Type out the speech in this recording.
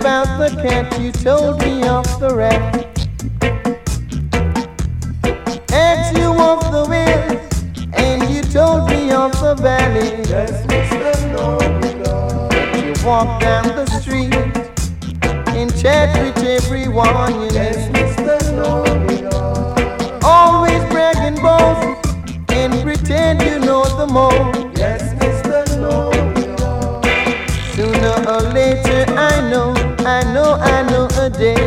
about the cat, you told me of the rat. Asked you of the wind, and you told me of the valley. Yes, Mr. Know-it-all. You walk down the street and chat with everyone you Yes, meet. Mr. Know-it-all. Always bragging both and pretend you know the most. Yes, Mr. Know-it-all. Sooner or later I know a day